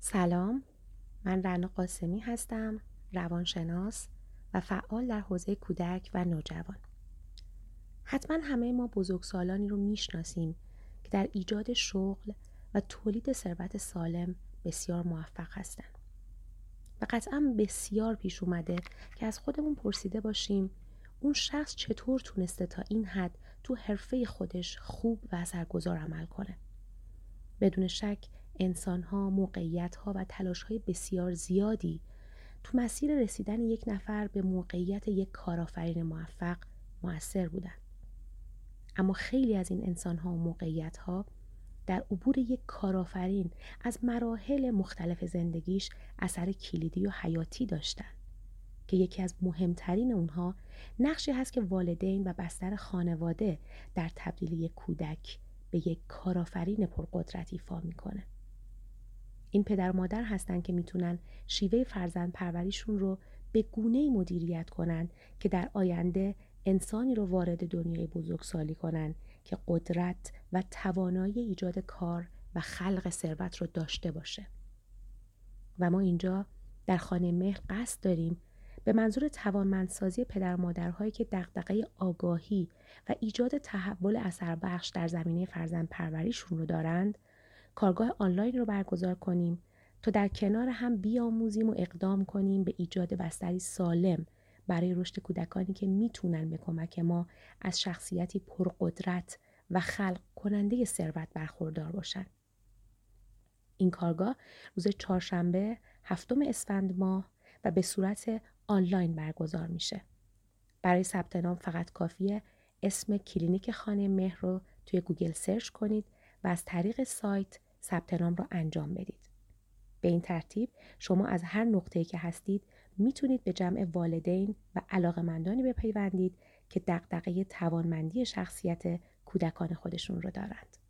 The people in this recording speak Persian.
سلام، من رنا قاسمی هستم، روانشناس و فعال در حوزه کودک و نوجوان. حتما همه ما بزرگسالانی رو میشناسیم که در ایجاد شغل و تولید ثروت سالم بسیار موفق هستند. و قطعا بسیار پیش اومده که از خودمون پرسیده باشیم اون شخص چطور تونسته تا این حد تو حرفه خودش خوب و اثرگذار عمل کنه. بدون شک انسان‌ها، موقعیت‌ها و تلاش‌های بسیار زیادی تو مسیر رسیدن یک نفر به موقعیت یک کارآفرین موفق مؤثر بودند. اما خیلی از این انسان‌ها و موقعیت‌ها در عبور یک کارآفرین از مراحل مختلف زندگیش اثر کلیدی و حیاتی داشتند که یکی از مهمترین اونها نقشی هست که والدین و بستر خانواده در تبدیل یک کودک به یک کارآفرین پرقدرت ایفا میکنه. این پدر و مادر هستن که میتونن شیوه فرزند پروریشون رو به گونه‌ای مدیریت کنن که در آینده انسانی رو وارد دنیای بزرگسالی کنن که قدرت و توانایی ایجاد کار و خلق ثروت رو داشته باشه. و ما اینجا در خانه مهر قصد داریم به منظور توانمندسازی پدر و مادرهایی که دغدغه آگاهی و ایجاد تحول اثربخش در زمینه فرزند پروریشون رو دارند، کارگاه آنلاین رو برگزار کنیم تا در کنار هم بیاموزیم و اقدام کنیم به ایجاد بستری سالم برای رشد کودکانی که میتونن به کمک ما از شخصیتی پرقدرت و خلق کننده ثروت برخوردار باشن. این کارگاه روز چهارشنبه 7 اسفند ماه و به صورت آنلاین برگزار میشه. برای ثبت نام فقط کافیه اسم کلینیک خانه مهر رو توی گوگل سرچ کنید و از طریق سایت ثبت نام رو انجام بدید. به این ترتیب شما از هر نقطه‌ای که هستید میتونید به جمع والدین و علاقه‌مندانی بپیوندید که دغدغه توانمندی شخصیت کودکان خودشون رو دارند.